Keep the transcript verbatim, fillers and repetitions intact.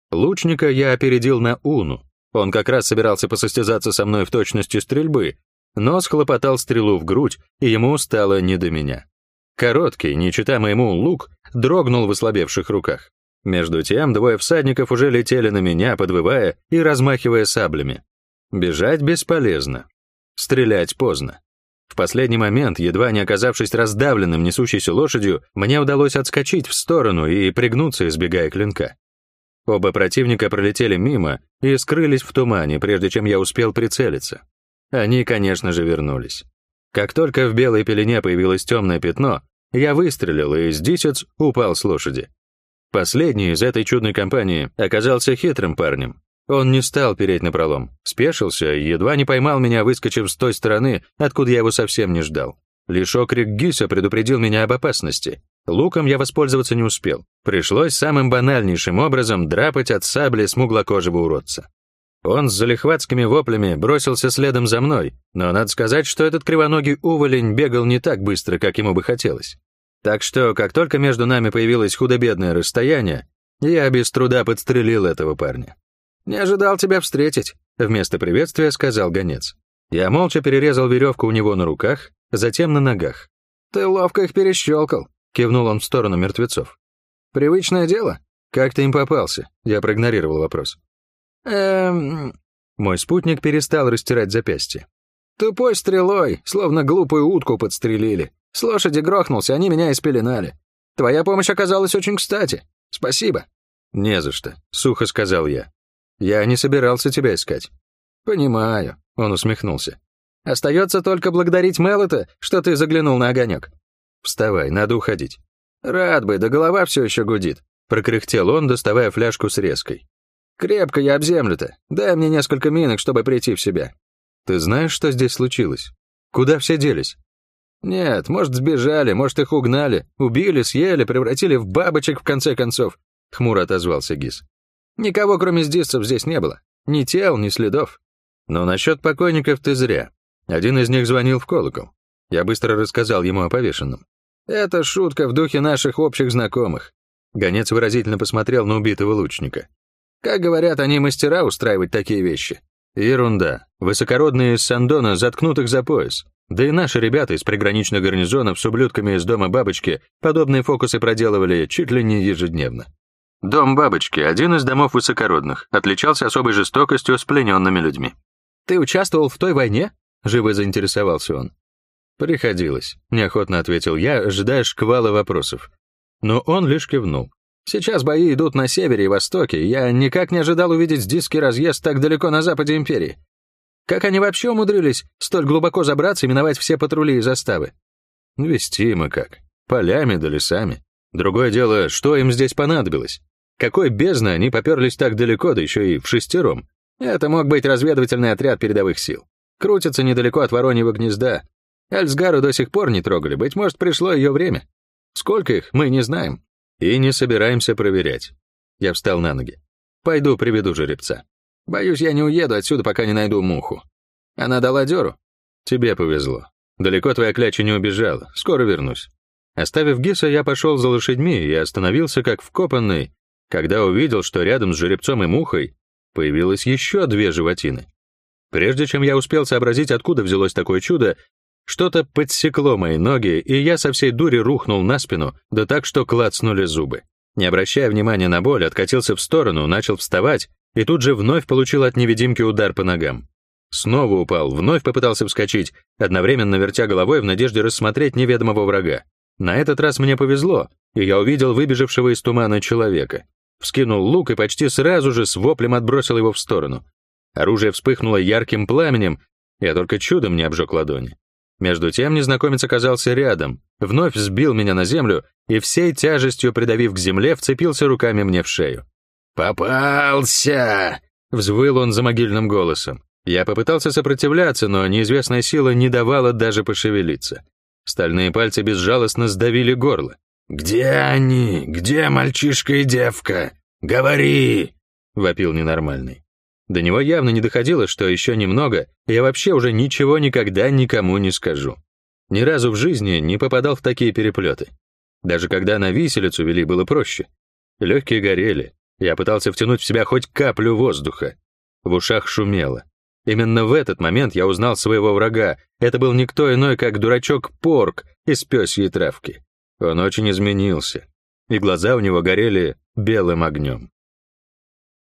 Лучника я опередил на уну. Он как раз собирался посостязаться со мной в точности стрельбы, но схлопотал стрелу в грудь, и ему стало не до меня. Короткий, не чита моему, лук дрогнул в ослабевших руках. Между тем двое всадников уже летели на меня, подвывая и размахивая саблями. Бежать бесполезно. Стрелять поздно. В последний момент, едва не оказавшись раздавленным несущейся лошадью, мне удалось отскочить в сторону и пригнуться, избегая клинка. Оба противника пролетели мимо и скрылись в тумане, прежде чем я успел прицелиться. Они, конечно же, вернулись. Как только в белой пелене появилось темное пятно, я выстрелил, и Сдисец упал с лошади. Последний из этой чудной компании оказался хитрым парнем. Он не стал переть напролом, спешился и едва не поймал меня, выскочив с той стороны, откуда я его совсем не ждал. Лишь окрик Гиса предупредил меня об опасности. Луком я воспользоваться не успел. Пришлось самым банальнейшим образом драпать от сабли смуглокожего уродца. Он с залихватскими воплями бросился следом за мной, но надо сказать, что этот кривоногий уволень бегал не так быстро, как ему бы хотелось. Так что, как только между нами появилось худо-бедное расстояние, я без труда подстрелил этого парня. «Не ожидал тебя встретить», — вместо приветствия сказал гонец. Я молча перерезал веревку у него на руках, затем на ногах. «Ты ловко их перещелкал», — кивнул он в сторону мертвецов. «Привычное дело? Как ты им попался?» Я проигнорировал вопрос. «Эм...» Мой спутник перестал растирать запястье. «Тупой стрелой, словно глупую утку подстрелили. С лошади грохнулся, они меня испеленали. Твоя помощь оказалась очень кстати. Спасибо». «Не за что», — сухо сказал я. «Я не собирался тебя искать». «Понимаю», — он усмехнулся. «Остается только благодарить Мелота, что ты заглянул на огонек». «Вставай, надо уходить». «Рад бы, да голова все еще гудит», — прокряхтел он, доставая фляжку с резкой. «Крепко я об землю-то. Дай мне несколько минок, чтобы прийти в себя». «Ты знаешь, что здесь случилось? Куда все делись?» «Нет, может, сбежали, может, их угнали, убили, съели, превратили в бабочек в конце концов», — хмуро отозвался Гис. «Никого, кроме сдисцев, здесь не было. Ни тел, ни следов». «Но насчет покойников ты зря. Один из них звонил в колокол. Я быстро рассказал ему о повешенном». «Это шутка в духе наших общих знакомых». Гонец выразительно посмотрел на убитого лучника. «Как говорят, они мастера устраивать такие вещи». «Ерунда. Высокородные из Сандона заткнут их за пояс. Да и наши ребята из приграничных гарнизонов с ублюдками из дома бабочки подобные фокусы проделывали чуть ли не ежедневно». Дом бабочки, один из домов высокородных, отличался особой жестокостью с плененными людьми. «Ты участвовал в той войне?» — живо заинтересовался он. «Приходилось», — неохотно ответил я, ожидая шквала вопросов. Но он лишь кивнул. «Сейчас бои идут на севере и востоке, я никак не ожидал увидеть Сдисский разъезд так далеко на западе империи. Как они вообще умудрились столь глубоко забраться и миновать все патрули и заставы?» «Вести мы как, полями да лесами. Другое дело, что им здесь понадобилось. Какой бездны они поперлись так далеко, да еще и в шестером? Это мог быть разведывательный отряд передовых сил. Крутится недалеко от Вороньего гнезда. Эльсгару до сих пор не трогали, быть может, пришло ее время. Сколько их, мы не знаем. И не собираемся проверять». Я встал на ноги. «Пойду приведу жеребца. Боюсь, я не уеду отсюда, пока не найду муху. Она дала дёру?» «Тебе повезло. Далеко твоя кляча не убежала. Скоро вернусь». Оставив Гиса, я пошел за лошадьми и остановился как вкопанный, когда увидел, что рядом с жеребцом и мухой появилось еще две животины. Прежде чем я успел сообразить, откуда взялось такое чудо, что-то подсекло мои ноги, и я со всей дури рухнул на спину, да так, что клацнули зубы. Не обращая внимания на боль, откатился в сторону, начал вставать, и тут же вновь получил от невидимки удар по ногам. Снова упал, вновь попытался вскочить, одновременно вертя головой в надежде рассмотреть неведомого врага. На этот раз мне повезло, и я увидел выбежавшего из тумана человека. Вскинул лук и почти сразу же с воплем отбросил его в сторону. Оружие вспыхнуло ярким пламенем, я только чудом не обжег ладони. Между тем незнакомец оказался рядом, вновь сбил меня на землю и всей тяжестью придавив к земле, вцепился руками мне в шею. «Попался!» — взвыл он за могильным голосом. Я попытался сопротивляться, но неизвестная сила не давала даже пошевелиться. Стальные пальцы безжалостно сдавили горло. «Где они? Где мальчишка и девка? Говори!» — вопил ненормальный. До него явно не доходило, что еще немного, и я вообще уже ничего никогда никому не скажу. Ни разу в жизни не попадал в такие переплеты. Даже когда на виселицу вели, было проще. Легкие горели, Я пытался втянуть в себя хоть каплю воздуха. В ушах шумело. Именно в этот момент я узнал своего врага. Это был никто иной, как дурачок Порк из пёсьей травки. Он очень изменился, и глаза у него горели белым огнем.